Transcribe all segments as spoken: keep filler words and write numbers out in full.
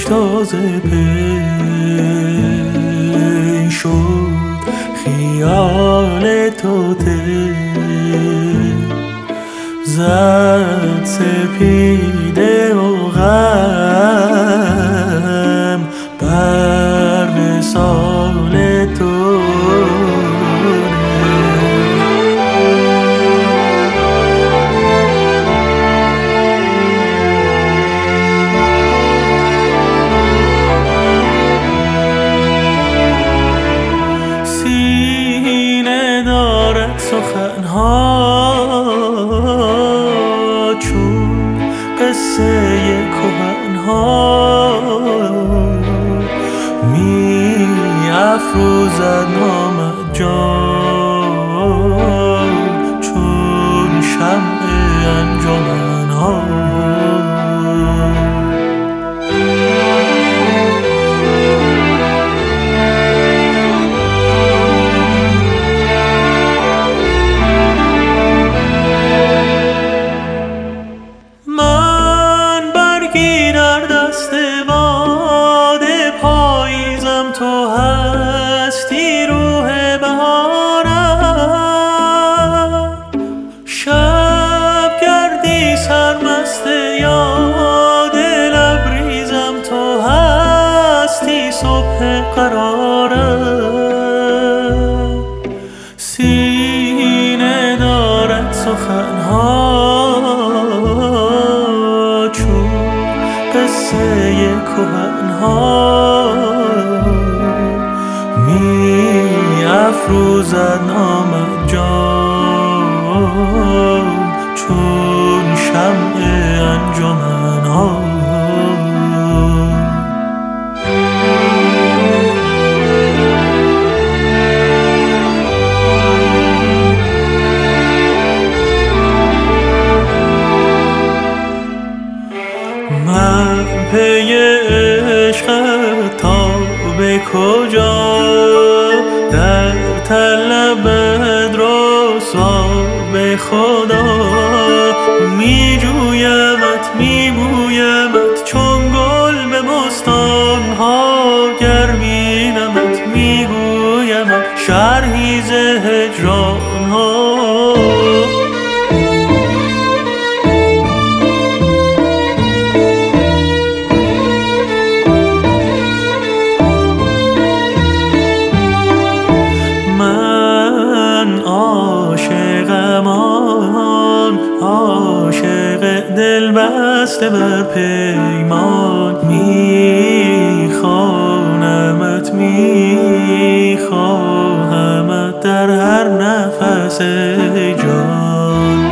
گذشت تازه پی شد خیال توته زد سپیده و غم بر وصال تو سینه دارد سخنها چون قصه کهنها می افروزد نام جان چون شمع انجمنها تو هستی روح بهارم شب گردی سرمست یاد لبریزم تو هستی صبح قرارم سینه دارد سخنها چون قصه کهنها می افروزد نام جان چون شمع انجمنها من پی عشقت تا به کجا در طلبت رسوا به خدا می جویمت می بویمت چون گل به بستانها گر بینمت می گویمت شرحی ز هجرانها عاشق دل بسته بر پیمان میخوانمت میخواهمت در هر نفس جان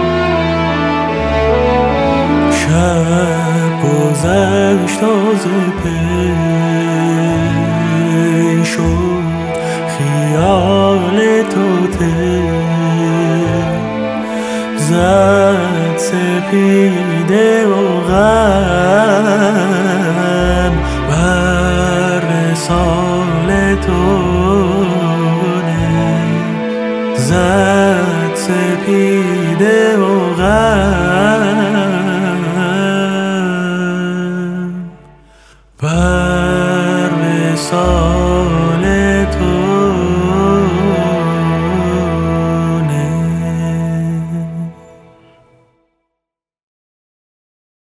شب گذشت تازه پی شد خیال توته زد سپیده و غم بر وصال تو زد سپیده و